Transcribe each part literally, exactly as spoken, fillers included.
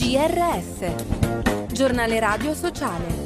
G R S, Giornale Radio Sociale.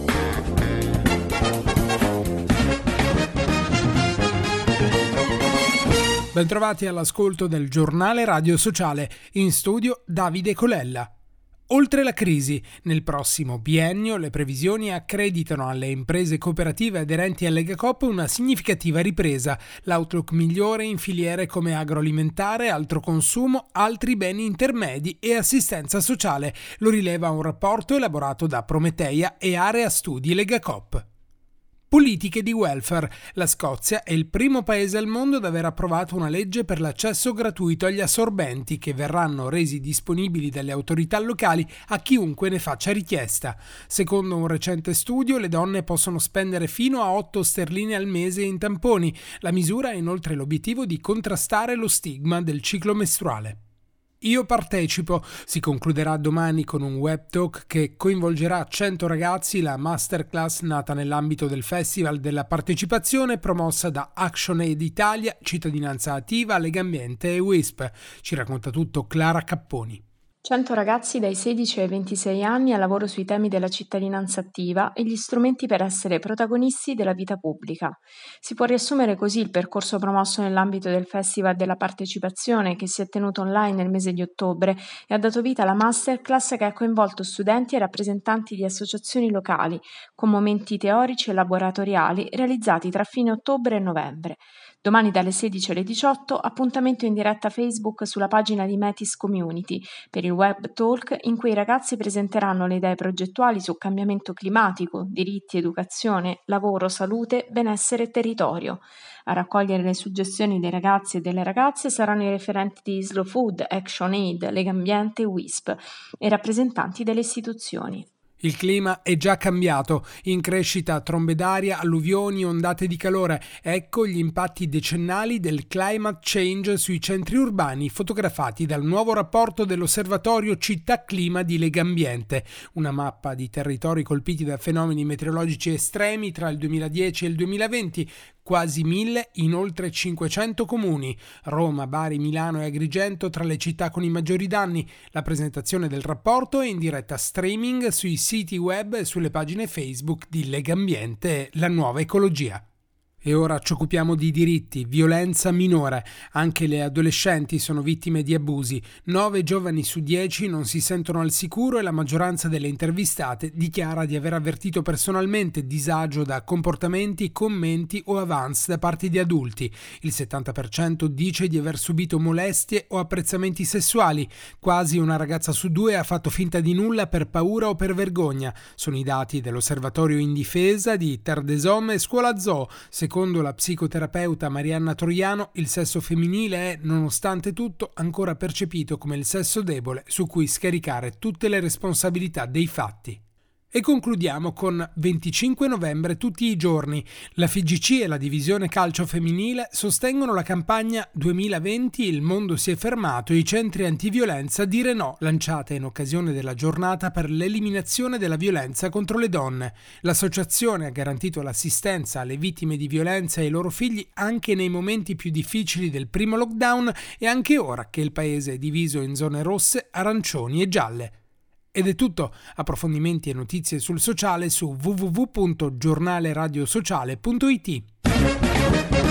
Bentrovati all'ascolto del Giornale Radio Sociale, in studio Davide Colella. Oltre la crisi, nel prossimo biennio le previsioni accreditano alle imprese cooperative aderenti al Legacoop una significativa ripresa, l'outlook migliore in filiere come agroalimentare, altro consumo, altri beni intermedi e assistenza sociale, lo rileva un rapporto elaborato da Prometeia e Area Studi Legacoop. Politiche di welfare. La Scozia è il primo paese al mondo ad aver approvato una legge per l'accesso gratuito agli assorbenti che verranno resi disponibili dalle autorità locali a chiunque ne faccia richiesta. Secondo un recente studio, le donne possono spendere fino a otto sterline al mese in tamponi. La misura ha inoltre l'obiettivo di contrastare lo stigma del ciclo mestruale. Io partecipo. Si concluderà domani con un web talk che coinvolgerà cento ragazzi, la masterclass nata nell'ambito del Festival della Partecipazione promossa da ActionAid Italia, Cittadinanza Attiva, Legambiente e W I S P. Ci racconta tutto Clara Capponi. cento ragazzi dai sedici ai ventisei anni a lavoro sui temi della cittadinanza attiva e gli strumenti per essere protagonisti della vita pubblica. Si può riassumere così il percorso promosso nell'ambito del Festival della Partecipazione che si è tenuto online nel mese di ottobre e ha dato vita alla masterclass che ha coinvolto studenti e rappresentanti di associazioni locali, con momenti teorici e laboratoriali realizzati tra fine ottobre e novembre. Domani dalle sedici alle diciotto, appuntamento in diretta Facebook sulla pagina di Metis Community per il web talk in cui i ragazzi presenteranno le idee progettuali su cambiamento climatico, diritti, educazione, lavoro, salute, benessere e territorio. A raccogliere le suggestioni dei ragazzi e delle ragazze saranno i referenti di Slow Food, ActionAid, Legambiente e W I S P e rappresentanti delle istituzioni. Il clima è già cambiato, in crescita trombe d'aria, alluvioni, ondate di calore. Ecco gli impatti decennali del climate change sui centri urbani fotografati dal nuovo rapporto dell'Osservatorio Città Clima di Legambiente, una mappa di territori colpiti da fenomeni meteorologici estremi tra il duemiladieci e il duemilaventi, quasi mille in oltre cinquecento comuni, Roma, Bari, Milano e Agrigento tra le città con i maggiori danni. La presentazione del rapporto è in diretta streaming sui siti web e sulle pagine Facebook di Legambiente, la nuova ecologia. E ora ci occupiamo di diritti, violenza minore. Anche le adolescenti sono vittime di abusi. Nove giovani su dieci non si sentono al sicuro e la maggioranza delle intervistate dichiara di aver avvertito personalmente disagio da comportamenti, commenti o avance da parte di adulti. Il settanta per cento dice di aver subito molestie o apprezzamenti sessuali. Quasi una ragazza su due ha fatto finta di nulla per paura o per vergogna. Sono i dati dell'Osservatorio Indifesa di Terre des Hommes e Scuola Zoo. Secondo la psicoterapeuta Marianna Troiano, il sesso femminile è, nonostante tutto, ancora percepito come il sesso debole su cui scaricare tutte le responsabilità dei fatti. E concludiamo con venticinque novembre tutti i giorni. La F I G C e la divisione calcio femminile sostengono la campagna duemilaventi Il mondo si è fermato, i centri antiviolenza dire no, lanciata in occasione della giornata per l'eliminazione della violenza contro le donne. L'associazione ha garantito l'assistenza alle vittime di violenza e ai loro figli anche nei momenti più difficili del primo lockdown e anche ora che il paese è diviso in zone rosse, arancioni e gialle. Ed è tutto. Approfondimenti e notizie sul sociale su w w w punto giornaleradiosociale punto i t.